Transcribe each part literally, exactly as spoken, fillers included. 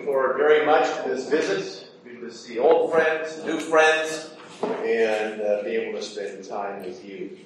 forward very much to this visit. Good to see old friends, new friends, and uh, be able to spend time with you.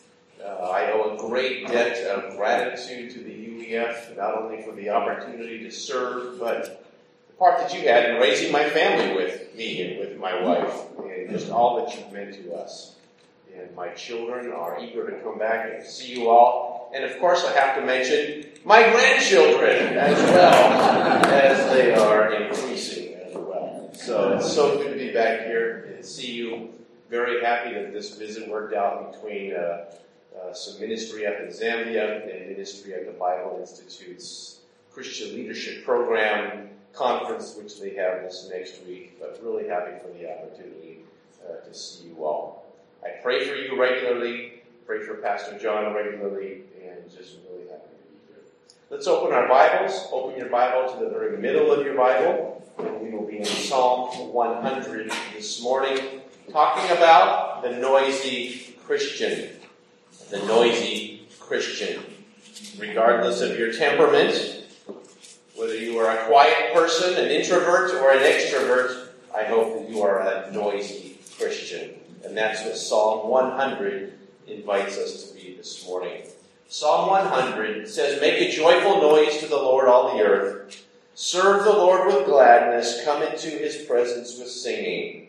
Uh, I owe a great debt of gratitude to the U E F, not only for the opportunity to serve, but the part that you had in raising my family with me and with my wife, and just all that you've meant to us. And my children are eager to come back and see you all. And of course, I have to mention my grandchildren as well, as they are increasing as well. So it's so good to be back here and see you. Very happy that this visit worked out between uh, uh, some ministry up in Zambia and ministry at the Bible Institute's Christian Leadership Program conference, which they have this next week. But really happy for the opportunity uh, to see you all. I pray for you regularly, pray for Pastor John regularly, and just really happy to be here. Let's open our Bibles. Open your Bible to the very middle of your Bible, and we will be in Psalm one hundred this morning, talking about the noisy Christian. The noisy Christian. Regardless of your temperament, whether you are a quiet person, an introvert, or an extrovert, I hope that you are a noisy Christian. And that's what Psalm one hundred invites us to be this morning. Psalm one hundred says, "Make a joyful noise to the Lord, all the earth. Serve the Lord with gladness. Come into his presence with singing.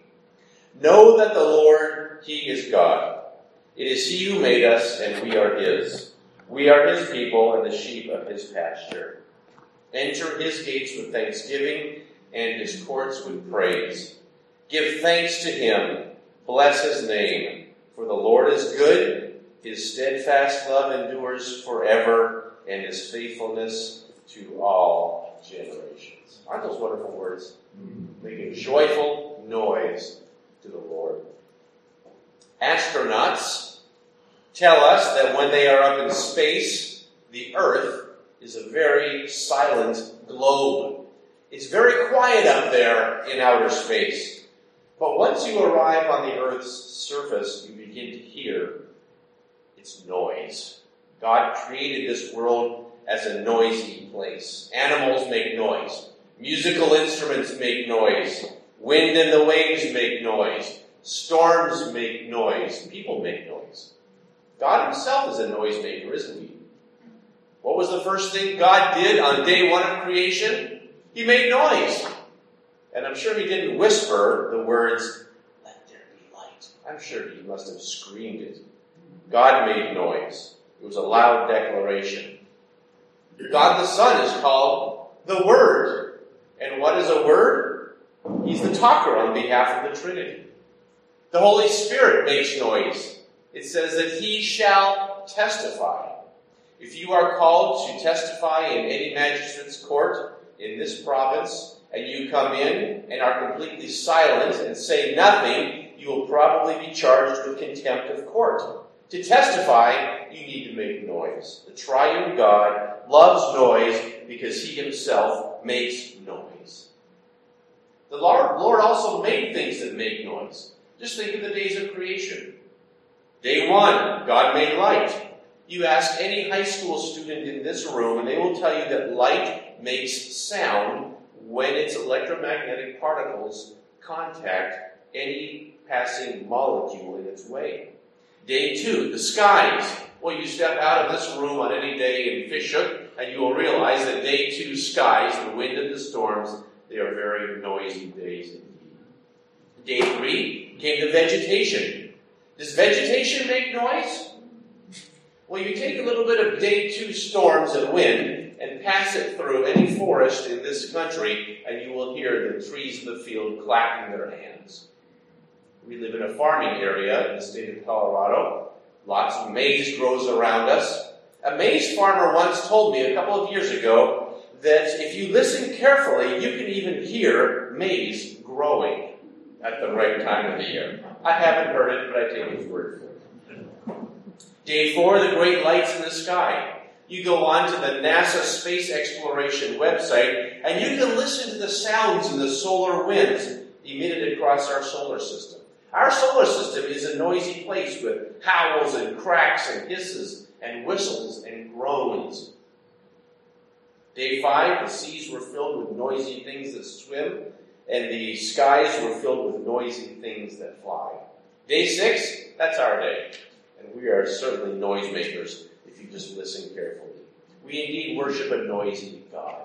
Know that the Lord, he is God. It is he who made us, and we are his. We are his people and the sheep of his pasture. Enter his gates with thanksgiving and his courts with praise. Give thanks to him. Bless his name, for the Lord is good, his steadfast love endures forever, and his faithfulness to all generations." Aren't those wonderful words? Make a joyful noise to the Lord. Astronauts tell us that when they are up in space, the Earth is a very silent globe. It's very quiet up there in outer space. But once you arrive on the Earth's surface, you begin to hear its noise. God created this world as a noisy place. Animals make noise. Musical instruments make noise. Wind and the waves make noise. Storms make noise. People make noise. God himself is a noisemaker, isn't he? What was the first thing God did on day one of creation? He made noise. And I'm sure he didn't whisper the words, "Let there be light." I'm sure he must have screamed it. God made noise. It was a loud declaration. God the Son is called the Word. And what is a word? He's the talker on behalf of the Trinity. The Holy Spirit makes noise. It says that he shall testify. If you are called to testify in any magistrate's court in this province, and you come in and are completely silent and say nothing, you will probably be charged with contempt of court. To testify, you need to make noise. The triune God loves noise because he himself makes noise. The Lord, Lord also made things that make noise. Just think of the days of creation. Day one, God made light. You ask any high school student in this room, and they will tell you that light makes sound when its electromagnetic particles contact any passing molecule in its way. Day two, the skies. Well, you step out of this room on any day in Fishhook, and you will realize that day two skies, the wind and the storms, they are very noisy days indeed. Day three came the vegetation. Does vegetation make noise? Well, you take a little bit of day two storms and wind and pass it through any forest in this country, and you will hear the trees in the field clapping their hands. We live in a farming area in the state of Colorado. Lots of maize grows around us. A maize farmer once told me a couple of years ago that if you listen carefully, you can even hear maize growing at the right time of the year. I haven't heard it, but I take his word for it. Day four, the great lights in the sky. You go on to the NASA Space Exploration website, and you can listen to the sounds in the solar winds emitted across our solar system. Our solar system is a noisy place with howls and cracks and hisses and whistles and groans. Day five, the seas were filled with noisy things that swim, and the skies were filled with noisy things that fly. Day six, that's our day. And we are certainly noisemakers if you just listen carefully. We indeed worship a noisy God.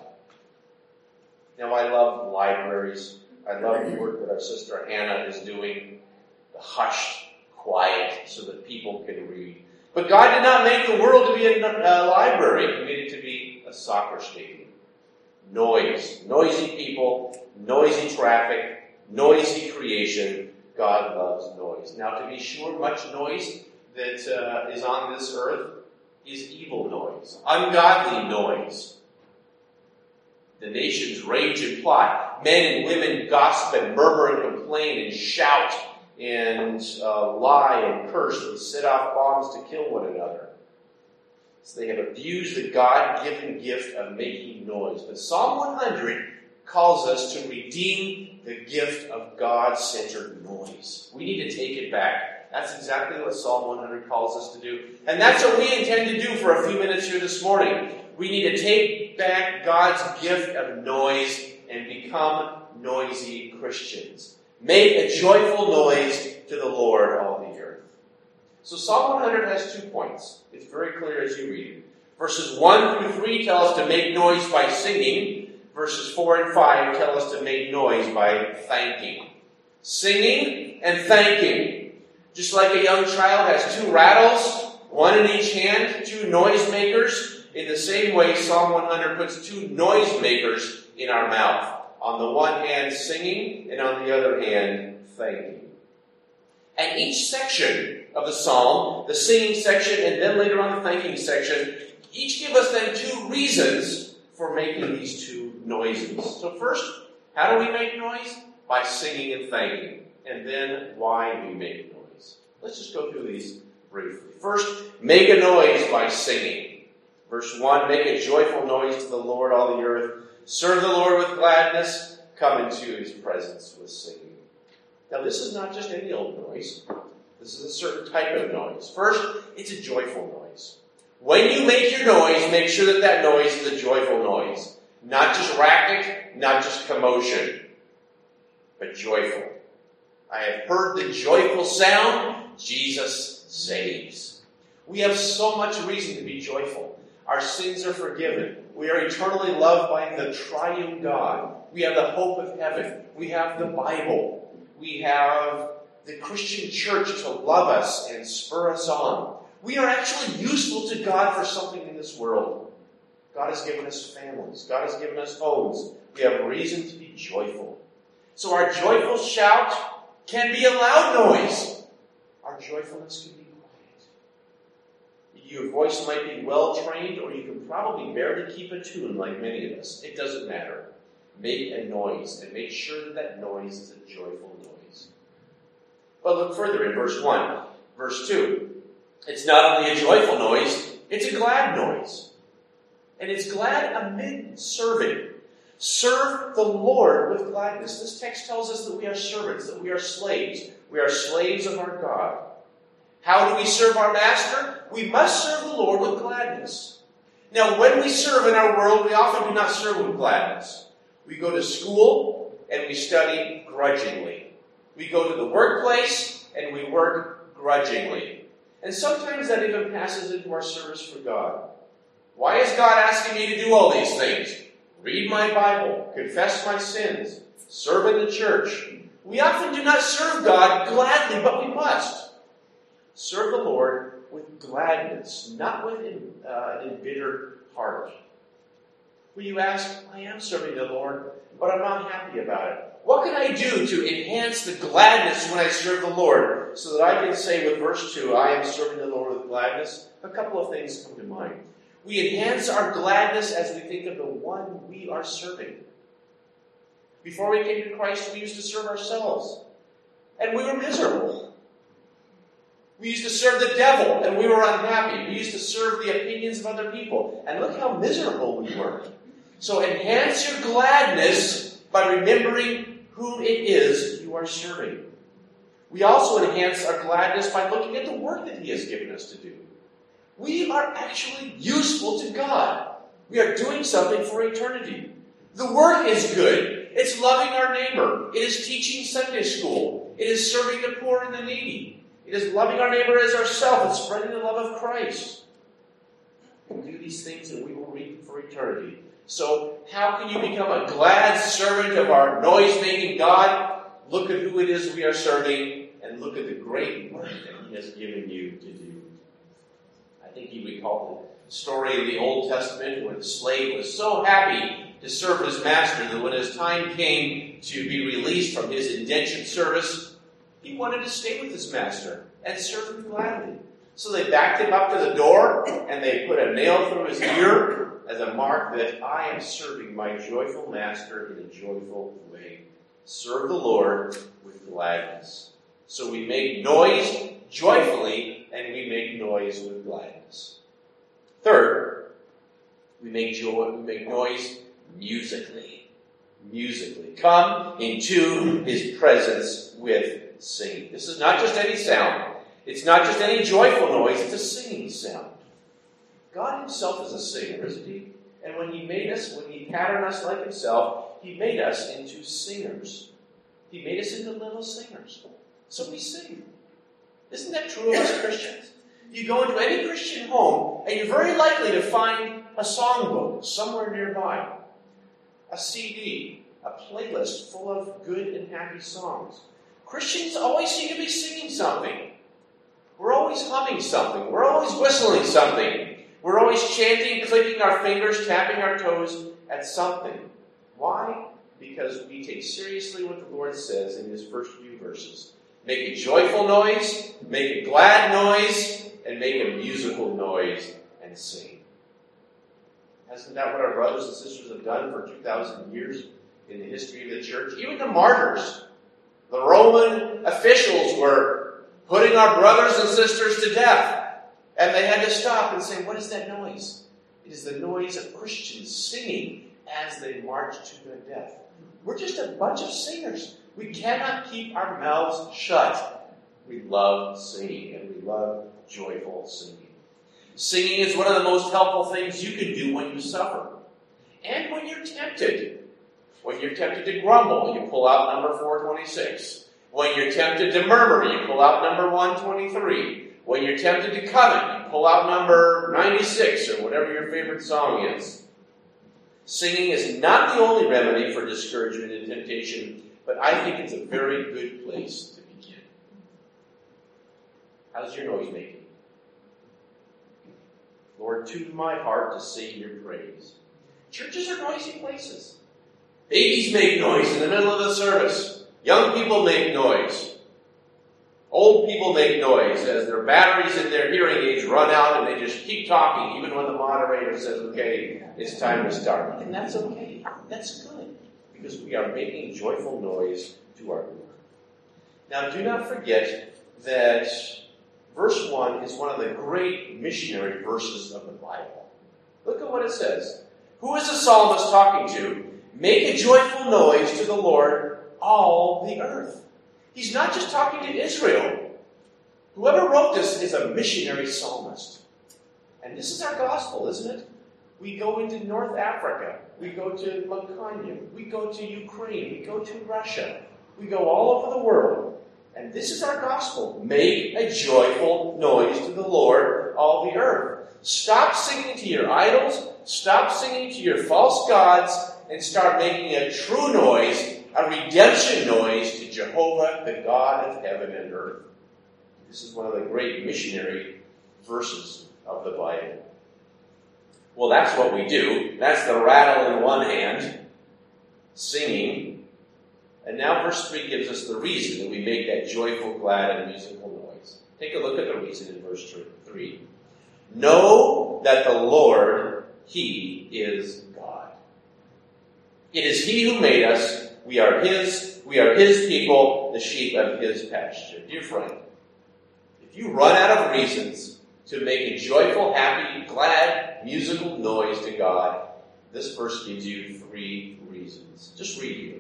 Now, I love libraries. I love the work that our sister Hannah is doing, the hushed, quiet, so that people can read. But God did not make the world to be a, a library. He made it to be a soccer stadium. Noise. Noisy people, noisy traffic, noisy creation. God loves noise. Now, to be sure, much noise that uh, is on this earth is evil noise, ungodly noise. The nations rage and plot. Men and women gossip and murmur and complain and shout and uh, lie and curse and set off bombs to kill one another. So they have abused the God-given gift of making noise. But Psalm one hundred calls us to redeem the gift of God-centered noise. We need to take it back. That's exactly what Psalm one hundred calls us to do. And that's what we intend to do for a few minutes here this morning. We need to take back God's gift of noise and become noisy Christians. Make a joyful noise to the Lord, all the earth. So Psalm one hundred has two points. It's very clear as you read it. Verses one through three tell us to make noise by singing. Verses four and five tell us to make noise by thanking. Singing and thanking. Just like a young child has two rattles, one in each hand, two noisemakers, in the same way Psalm one hundred puts two noisemakers in our mouth. On the one hand, singing, and on the other hand, thanking. And each section of the psalm, the singing section, and then later on the thanking section, each give us then two reasons for making these two noises. So first, how do we make noise? By singing and thanking. And then, why we make noise. Let's just go through these briefly. First, make a noise by singing. Verse one, make a joyful noise to the Lord, all the earth. Serve the Lord with gladness. Come into His presence with singing. Now, this is not just any old noise. This is a certain type of noise. First, it's a joyful noise. When you make your noise, make sure that that noise is a joyful noise. Not just racket, not just commotion, but joyful. I have heard the joyful sound, Jesus saves. We have so much reason to be joyful. Our sins are forgiven. We are eternally loved by the triune God. We have the hope of heaven. We have the Bible. We have the Christian church to love us and spur us on. We are actually useful to God for something in this world. God has given us families. God has given us homes. We have reason to be joyful. So our joyful shout can be a loud noise. Our joyfulness can be quiet. Your voice might be well-trained, or you can probably barely keep a tune like many of us. It doesn't matter. Make a noise, and make sure that that noise is a joyful noise. But look further in verse one. Verse two. It's not only a joyful noise, it's a glad noise. And it's glad amid serving. Serve the Lord with gladness. This text tells us that we are servants, that we are slaves. We are slaves of our God. How do we serve our master? We must serve the Lord with gladness. Now, when we serve in our world, we often do not serve with gladness. We go to school and we study grudgingly. We go to the workplace and we work grudgingly. And sometimes that even passes into our service for God. Why is God asking me to do all these things? Read my Bible, confess my sins, serve in the church. We often do not serve God gladly, but we must. Serve the Lord with gladness, not with uh, an embittered heart. Will you ask, I am serving the Lord, but I'm not happy about it. What can I do to enhance the gladness when I serve the Lord so that I can say with verse two, I am serving the Lord with gladness? A couple of things come to mind. We enhance our gladness as we think of the one we are serving. Before we came to Christ, we used to serve ourselves, and we were miserable. We used to serve the devil, and we were unhappy. We used to serve the opinions of other people, and look how miserable we were. So enhance your gladness by remembering who it is you are serving. We also enhance our gladness by looking at the work that He has given us to do. We are actually useful to God. We are doing something for eternity. The work is good. It's loving our neighbor. It is teaching Sunday school. It is serving the poor and the needy. It is loving our neighbor as ourselves and spreading the love of Christ. We'll do these things and we will reap for eternity. So how can you become a glad servant of our noise-making God? Look at who it is we are serving and look at the great work that He has given you to do. I think you recall the story in the Old Testament where the slave was so happy to serve his master that when his time came to be released from his indentured service, he wanted to stay with his master and serve him gladly. So they backed him up to the door and they put a nail through his ear as a mark that I am serving my joyful master in a joyful way. Serve the Lord with gladness. So we make noise joyfully and we make noise with gladness. Third, we make joy, we make noise musically. Musically. Come into His presence with singing. This is not just any sound. It's not just any joyful noise. It's a singing sound. God Himself is a singer, isn't He? And when He made us, when He patterned us like Himself, He made us into singers. He made us into little singers. So we sing. Isn't that true of us Christians? You go into any Christian home, and you're very likely to find a songbook somewhere nearby. A C D, a playlist full of good and happy songs. Christians always seem to be singing something. We're always humming something. We're always whistling something. We're always chanting, clicking our fingers, tapping our toes at something. Why? Because we take seriously what the Lord says in His first few verses. Make a joyful noise, make a glad noise, and make a musical noise and sing. Isn't that what our brothers and sisters have done for two thousand years in the history of the church? Even the martyrs. The Roman officials were putting our brothers and sisters to death. And they had to stop and say, what is that noise? It is the noise of Christians singing as they march to their death. We're just a bunch of singers. We cannot keep our mouths shut. We love singing and we love joyful singing. Singing is one of the most helpful things you can do when you suffer. And when you're tempted. When you're tempted to grumble, you pull out number four twenty-six. When you're tempted to murmur, you pull out number one twenty-three. When you're tempted to covet, you pull out number ninety-six or whatever your favorite song is. Singing is not the only remedy for discouragement and temptation, but I think it's a very good place to begin. How's your noise making? Lord, tune my heart to sing your praise. Churches are noisy places. Babies make noise in the middle of the service. Young people make noise. Old people make noise as their batteries in their hearing aids run out and they just keep talking even when the moderator says, okay, it's time to start. And that's okay. That's good because we are making joyful noise to our Lord. Now, do not forget that verse one is one of the great missionary verses of the Bible. Look at what it says. Who is the psalmist talking to? Make a joyful noise to the Lord, all the earth. He's not just talking to Israel. Whoever wrote this is a missionary psalmist. And this is our gospel, isn't it? We go into North Africa. We go to Laconia. We go to Ukraine. We go to Russia. We go all over the world. And this is our gospel. Make a joyful noise to the Lord, all the earth. Stop singing to your idols. Stop singing to your false gods. And start making a true noise, a redemption noise to Jehovah, the God of heaven and earth. This is one of the great missionary verses of the Bible. Well, that's what we do. That's the rattle in one hand, singing. And now verse three gives us the reason that we make that joyful, glad, and musical noise. Take a look at the reason in verse three. Know that the Lord, He is God. It is He who made us. We are His. We are His people, the sheep of His pasture. Dear friend, if you run out of reasons to make a joyful, happy, glad, musical noise to God, this verse gives you three reasons. Just read here.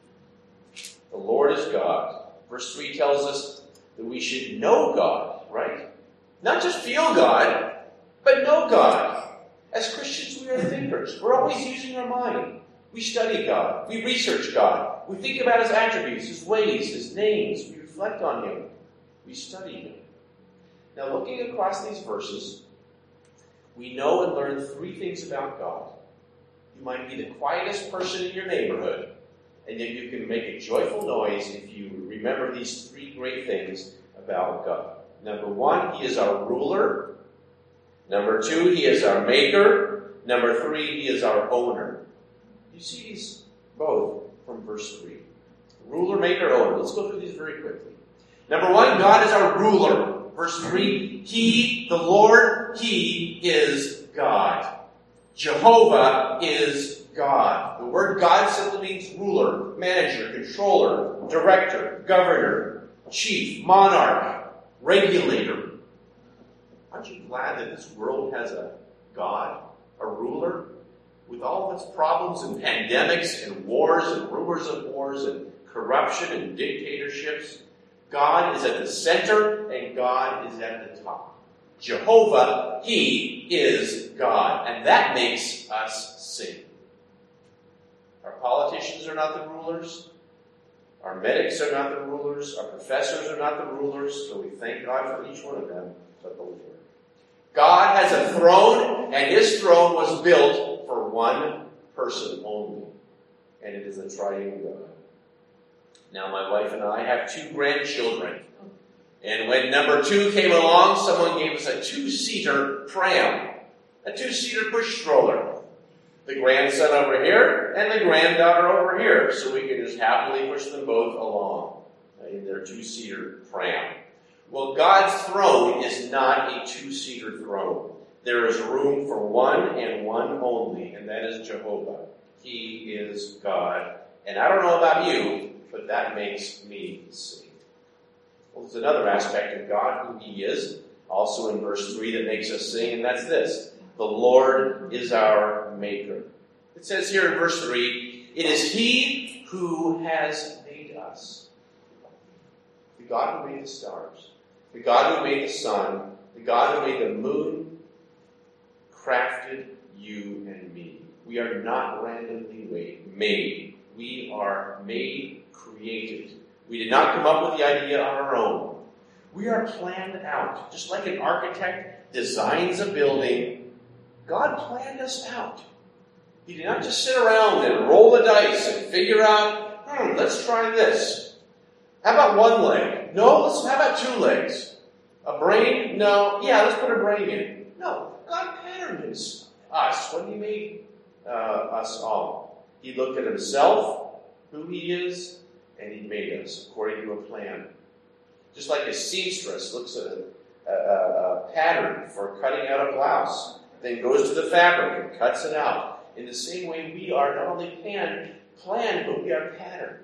The Lord is God. Verse three tells us that we should know God, right? Not just feel God, but know God. As Christians, we we are thinkers. We're always using our mind. We study God. We research God. We think about His attributes, His ways, His names. We reflect on Him. We study Him. Now, looking across these verses, we know and learn three things about God. You might be the quietest person in your neighborhood, and yet you can make a joyful noise if you remember these three great things about God. Number one, He is our ruler. Number two, He is our maker. Number three, He is our owner. You see these both from verse three. Ruler, maker, owner. Let's go through these very quickly. Number one, God is our ruler. Verse three, He, the Lord, He is God. Jehovah is God. The word God simply means ruler, manager, controller, director, governor, chief, monarch, regulator. Aren't you glad that this world has a God, a ruler, with all of its problems and pandemics and wars and rumors of wars and corruption and dictatorships? God is at the center and God is at the top. Jehovah, He is God. And that makes us sing. Our politicians are not the rulers. Our medics are not the rulers. Our professors are not the rulers. So we thank God for each one of them, but the Lord. God has a throne, and His throne was built for one person only. And it is the triune God. Now, my wife and I have two grandchildren. And when number two came along, someone gave us a two-seater pram. A two-seater push stroller. The grandson over here and the granddaughter over here. So we could just happily push them both along in their two-seater pram. Well, God's throne is not a two-seater throne. There is room for one and one only, and that is Jehovah. He is God. And I don't know about you, but that makes me sing. Well, there's another aspect of God, who He is, also in verse three, that makes us sing, and that's this. The Lord is our Maker. It says here in verse three, it is He who has made us. The God who made the stars, the God who made the sun, the God who made the moon, crafted you and me. We are not randomly made. We are made, created. We did not come up with the idea on our own. We are planned out. Just like an architect designs a building, God planned us out. He did not just sit around and roll the dice and figure out, hmm, let's try this. How about one leg? No, let's, how about two legs? A brain? No. Yeah, let's put a brain in. No, God patterned us when He made uh, us all. He looked at Himself, who He is, and He made us according to a plan. Just like a seamstress looks at a, a, a pattern for cutting out a blouse, then goes to the fabric and cuts it out. In the same way, we are not only planned, planned, but we are patterned.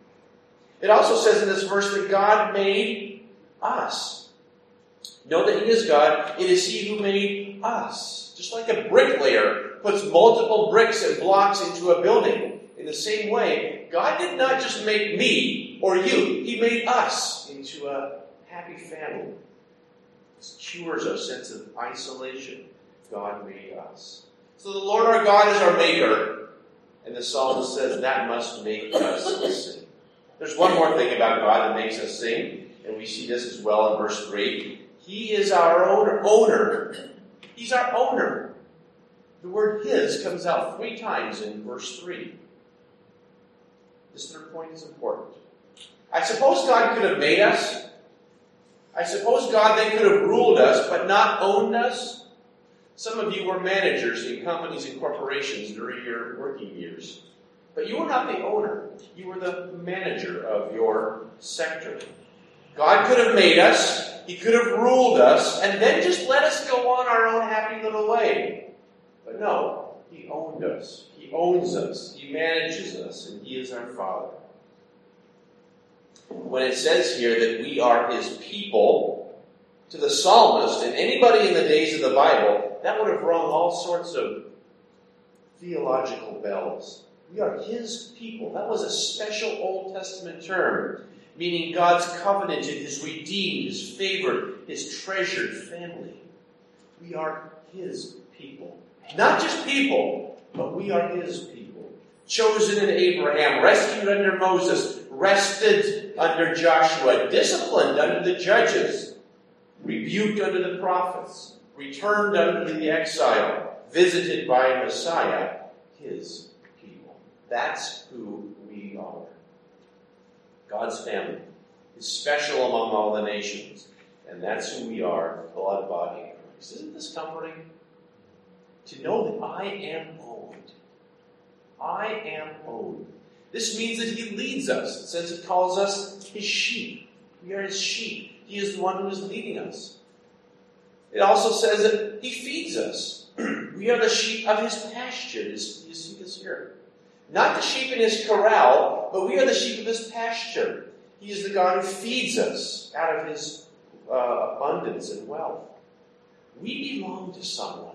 It also says in this verse that God made us. Know that He is God. It is He who made us. Just like a bricklayer puts multiple bricks and blocks into a building. In the same way, God did not just make me or you. He made us into a happy family. This cures our sense of isolation. God made us. So the Lord our God is our Maker. And the psalmist says that must make us sing. There's one more thing about God that makes us sing. And we see this as well in verse three. He is our owner. owner. He's our owner. The word His comes out three times in verse three. This third point is important. I suppose God could have made us. I suppose God then could have ruled us, but not owned us. Some of you were managers in companies and corporations during your working years. But you were not the owner. You were the manager of your sector. God could have made us. He could have ruled us, and then just let us go on our own happy little way. But no, He owned us. He owns us. He manages us, and He is our Father. When it says here that we are His people, to the psalmist and anybody in the days of the Bible, that would have rung all sorts of theological bells. We are His people. That was a special Old Testament term, meaning God's covenanted, His redeemed, His favored, His treasured family. We are His people. Not just people, but we are his people. Chosen in Abraham, rescued under Moses, rested under Joshua, disciplined under the judges, rebuked under the prophets, returned under the exile, visited by Messiah, his people. That's who we are. God's family is special among all the nations, and that's who we are, blood, body, and Christ. Isn't this comforting? To know that I am owned. I am owned. This means that he leads us. It says he calls us his sheep. We are his sheep. He is the one who is leading us. It also says that he feeds us. We are the sheep of his pasture. You see this here. Not the sheep in his corral, but we are the sheep of his pasture. He is the God who feeds us out of his uh, abundance and wealth. We belong to someone.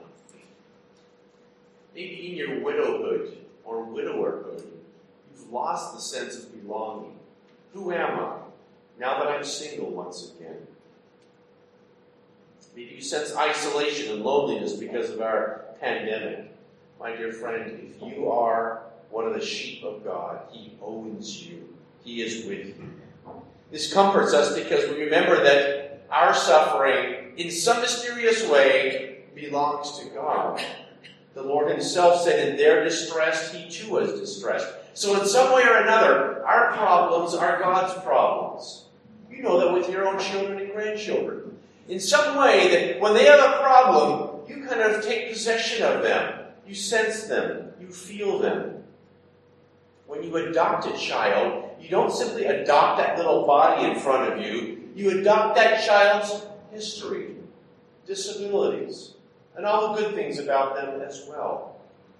Maybe in your widowhood or widowerhood, you've lost the sense of belonging. Who am I now that I'm single once again? Maybe you sense isolation and loneliness because of our pandemic. My dear friend, if you are one of the sheep of God, he owns you. He is with you. This comforts us because we remember that our suffering, in some mysterious way, belongs to God. The Lord himself said, in their distress, he too was distressed. So in some way or another, our problems are God's problems. You know that with your own children and grandchildren. In some way, that when they have a problem, you kind of take possession of them. You sense them. You feel them. When you adopt a child, you don't simply adopt that little body in front of you. You adopt that child's history, disabilities, and all the good things about them as well.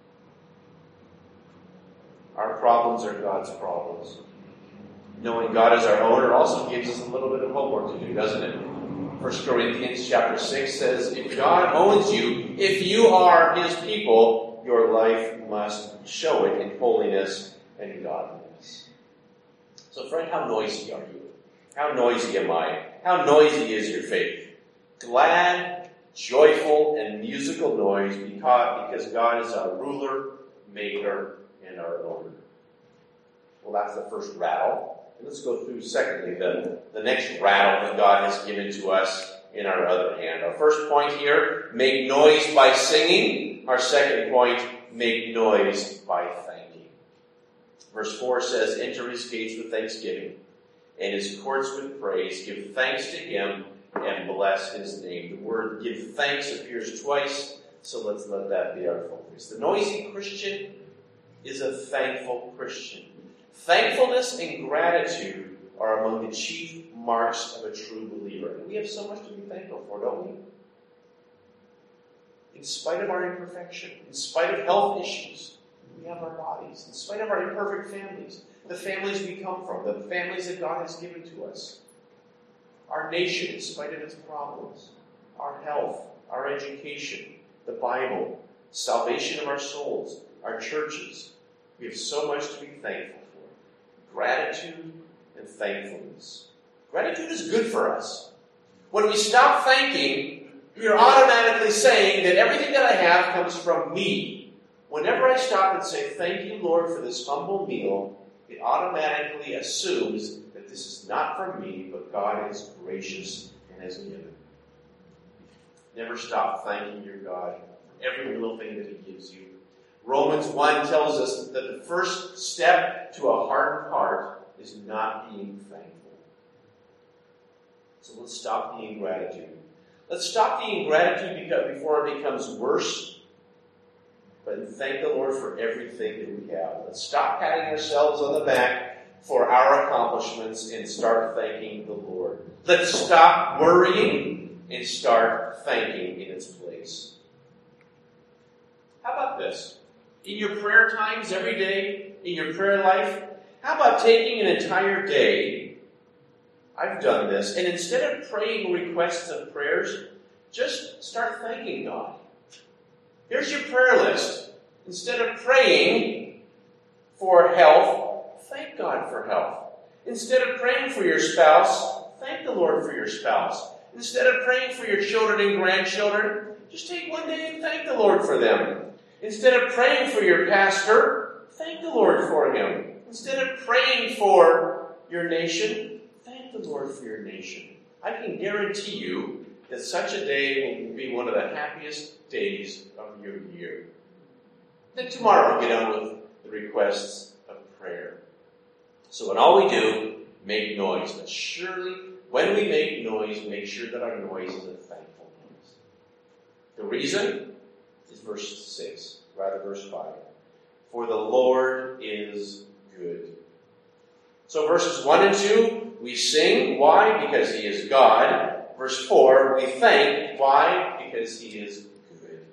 Our problems are God's problems. Knowing God as our owner also gives us a little bit of homework to do, doesn't it? First Corinthians chapter six says, if God owns you, if you are his people, your life must show it in holiness and godliness. So friend, how noisy are you? How noisy am I? How noisy is your faith? Glad, joyful, and musical noise because God is our ruler, maker, and our owner. Well, that's the first rattle. And let's go through, secondly, the, the next rattle that God has given to us in our other hand. Our first point here, make noise by singing. Our second point, make noise by thanking. Verse four says, enter his gates with thanksgiving and his courts with praise. Give thanks to him and bless his name. The word give thanks appears twice, so let's let that be our focus. The noisy Christian is a thankful Christian. Thankfulness and gratitude are among the chief marks of a true believer. And we have so much to be thankful for, don't we? In spite of our imperfection, in spite of health issues, we have our bodies. In spite of our imperfect families, the families we come from, the families that God has given to us, our nation, in spite of its problems, our health, our education, the Bible, salvation of our souls, our churches. We have so much to be thankful for. Gratitude and thankfulness. Gratitude is good for us. When we stop thanking, we are automatically saying that everything that I have comes from me. Whenever I stop and say, thank you, Lord, for this humble meal, it automatically assumes that this is not from me, but God is gracious and has given. Never stop thanking your God for every little thing that he gives you. Romans one tells us that the first step to a hardened heart is not being thankful. So let's stop the ingratitude. Let's stop the ingratitude because before it becomes worse. But thank the Lord for everything that we have. Let's stop patting ourselves on the back for our accomplishments and start thanking the Lord. Let's stop worrying and start thanking in its place. How about this? In your prayer times every day, in your prayer life, how about taking an entire day? I've done this. And instead of praying requests of prayers, just start thanking God. Here's your prayer list. Instead of praying for health, thank God for health. Instead of praying for your spouse, thank the Lord for your spouse. Instead of praying for your children and grandchildren, just take one day and thank the Lord for them. Instead of praying for your pastor, thank the Lord for him. Instead of praying for your nation, thank the Lord for your nation. I can guarantee you that such a day will be one of the happiest days of your year. Then tomorrow we'll get on with the requests of prayer. So in all we do, make noise. But surely, when we make noise, make sure that our noise is a thankful noise. The reason is verse six, rather verse five. For the Lord is good. So verses one and two, we sing. Why? Because he is God. Verse four, we thank. Why? Because he is good.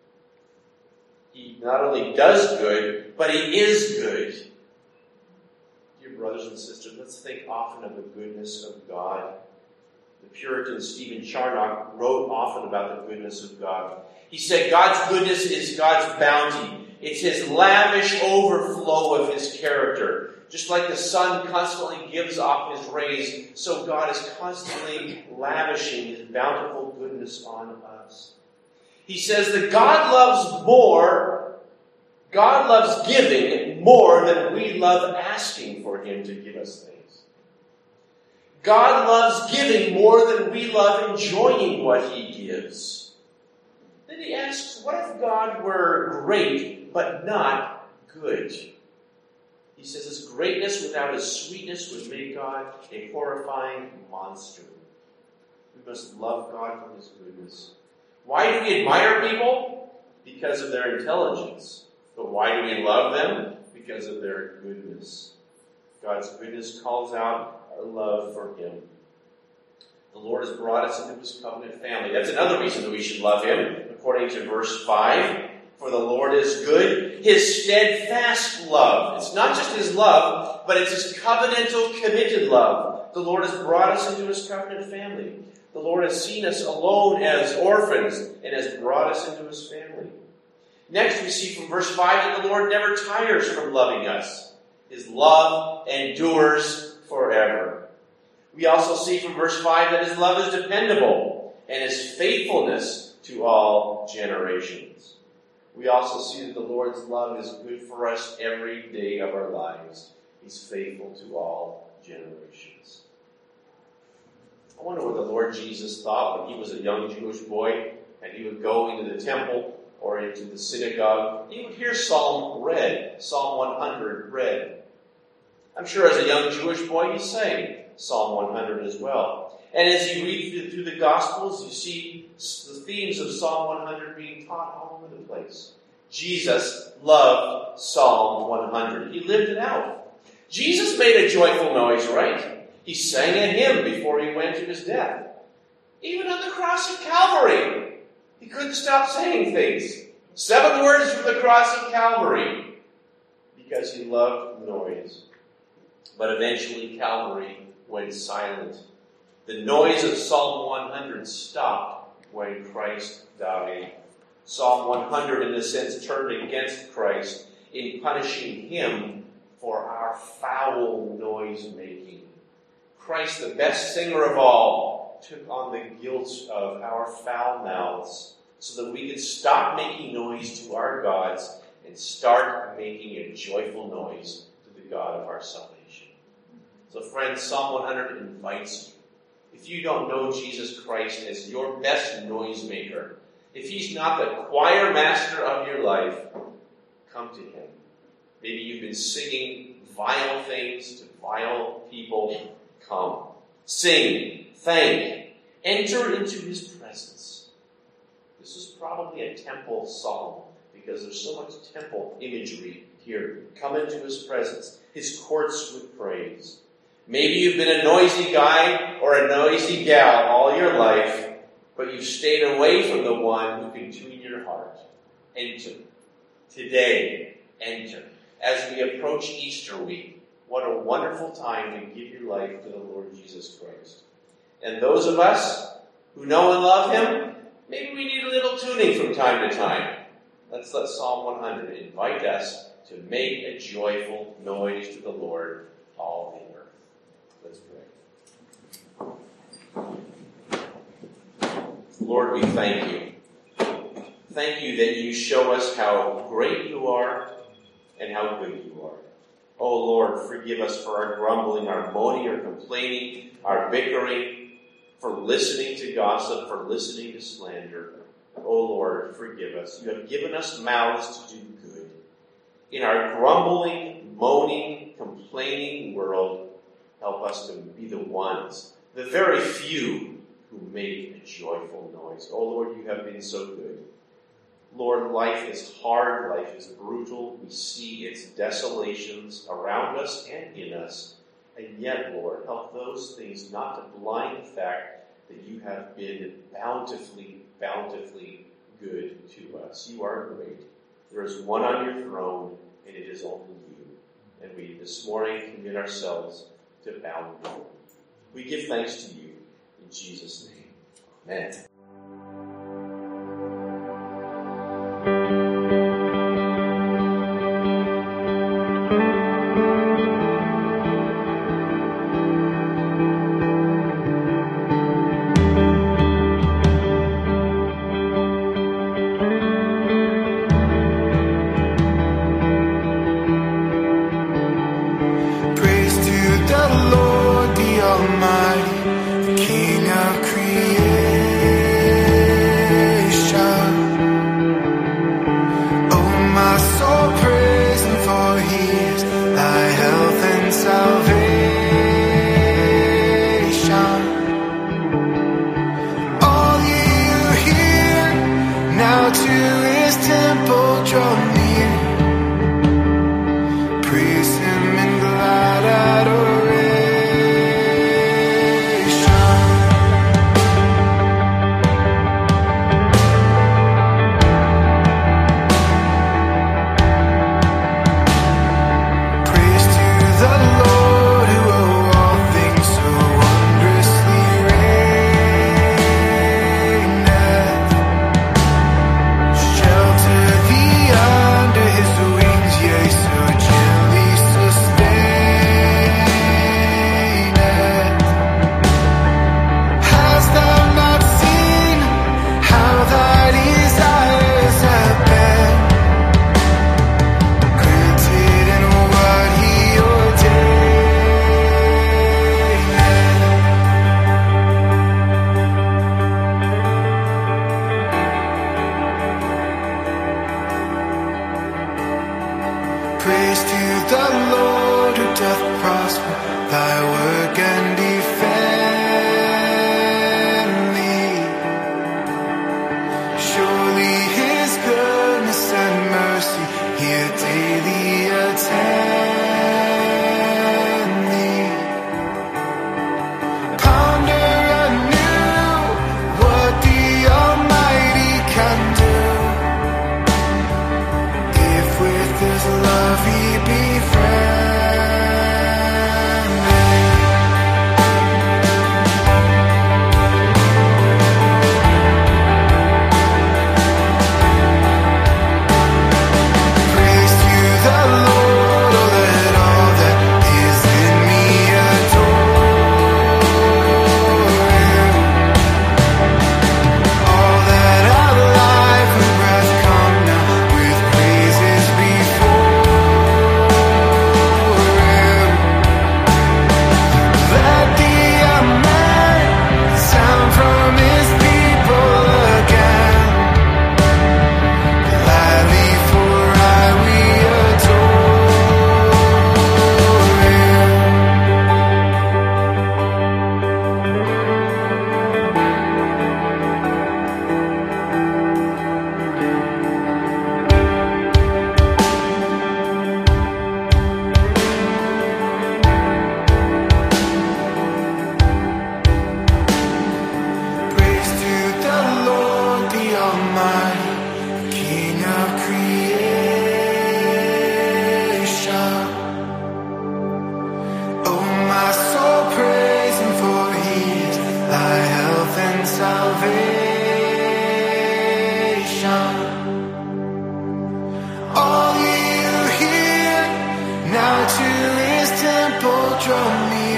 He not only does good, but he is good. Dear brothers and sisters, let's think often of the goodness of God. The Puritan Stephen Charnock wrote often about the goodness of God. He said God's goodness is God's bounty. It's his lavish overflow of his character. Just like the sun constantly gives off his rays, so God is constantly lavishing his bountiful goodness on us. He says that God loves more, God loves giving more than we love asking for him to give us things. God loves giving more than we love enjoying what he gives. Then he asks, what if God were great but not good? He says his greatness without his sweetness would make God a horrifying monster. We must love God for his goodness. Why do we admire people? Because of their intelligence. But why do we love them? Because of their goodness. God's goodness calls out our love for him. The Lord has brought us into his covenant family. That's another reason that we should love him, according to verse five. For the Lord is good. His steadfast love. It's not just his love, but it's his covenantal, committed love. The Lord has brought us into his covenant family. The Lord has seen us alone as orphans and has brought us into his family. Next, we see from verse five that the Lord never tires from loving us. His love endures forever. We also see from verse five that his love is dependable and his faithfulness to all generations. We also see that the Lord's love is good for us every day of our lives. He's faithful to all generations. I wonder what the Lord Jesus thought when he was a young Jewish boy and he would go into the temple or into the synagogue. He would hear Psalm read, Psalm one hundred read. I'm sure as a young Jewish boy he sang Psalm one hundred as well. And as you read through the Gospels, you see the themes of Psalm one hundred being taught all over the place. Jesus loved Psalm one hundred. He lived it out. Jesus made a joyful noise, right? He sang a hymn before he went to his death. Even on the cross of Calvary, he couldn't stop saying things. Seven words from the cross of Calvary, because he loved noise. But eventually Calvary went silent. The noise of Psalm one hundred stopped when Christ died. Psalm one hundred, in a sense, turned against Christ in punishing him for our foul noise-making. Christ, the best singer of all, took on the guilt of our foul mouths so that we could stop making noise to our gods and start making a joyful noise to the God of our salvation. So friends, Psalm one hundred invites you. If you don't know Jesus Christ as your best noisemaker, if he's not the choir master of your life, come to him. Maybe you've been singing vile things to vile people. Come. Sing. Thank. Enter into his presence. This is probably a temple psalm because there's so much temple imagery here. Come into his presence, his courts with praise. Maybe you've been a noisy guy or a noisy gal all your life, but you've stayed away from the one who can tune your heart. Enter. Today, enter. As we approach Easter week, what a wonderful time to give your life to the Lord Jesus Christ. And those of us who know and love him, maybe we need a little tuning from time to time. Let's let Psalm one hundred invite us to make a joyful noise to the Lord all the earth. Let's pray. Lord, we thank you. Thank you that you show us how great you are and how good you are. Oh Lord, forgive us for our grumbling, our moaning, our complaining, our bickering, for listening to gossip, for listening to slander. Oh Lord, forgive us. You have given us mouths to do good. In our grumbling, moaning, complaining world, help us to be the ones, the very few, who make a joyful noise. Oh Lord, you have been so good. Lord, life is hard, life is brutal. We see its desolations around us and in us. And yet, Lord, help those things not to blind the fact that you have been bountifully, bountifully good to us. You are great. There is one on your throne, and it is only you. And we this morning commit ourselves to bow before you. We give thanks to you in Jesus' name. Amen. All you hear now to his temple draw me.